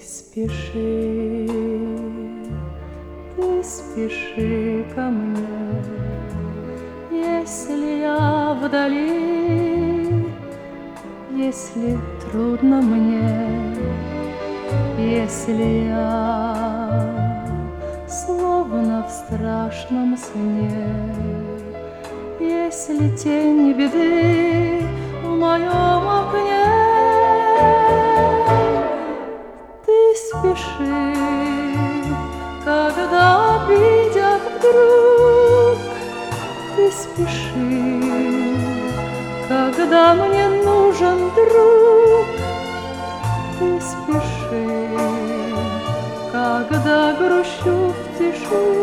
спеши, ты спеши ко мне, если я вдали, если трудно мне, если я словно в страшном сне, если тень беды в моем окне. Ты спеши, когда обидят вдруг. Ты спеши, когда мне нужен друг. Ты спеши, когда грущу в тиши.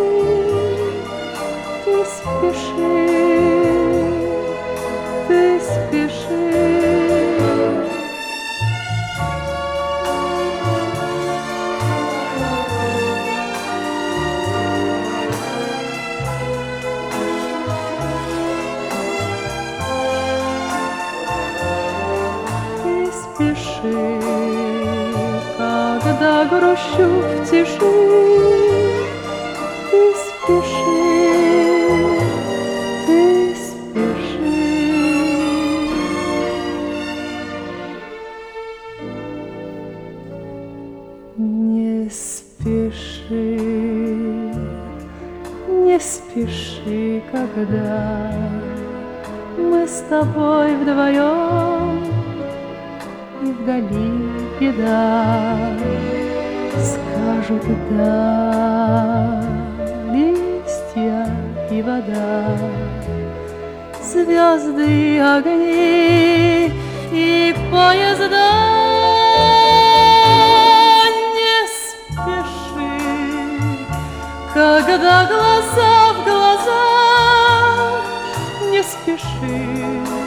Ты спеши, ты спеши. Спеши, когда грущу в тиши. Ты спеши, ты спеши. Не спеши, не спеши, когда мы с тобой вдвоем, и вдали беда. Скажут да листья и вода, звезды и огни и поезда. Не спеши, когда глаза в глаза. Не спеши,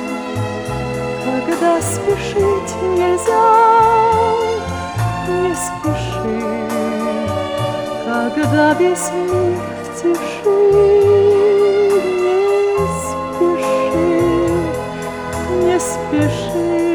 когда спешить нельзя. Не спеши, когда весь мир в тиши. Не спеши, не спеши.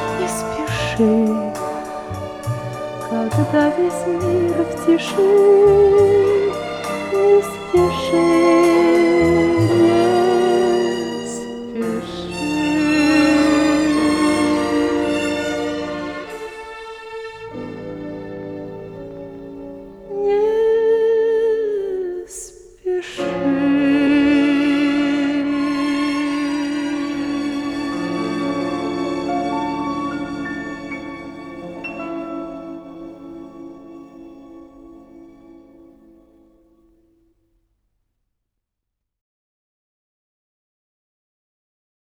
Когда весь мир в тиши.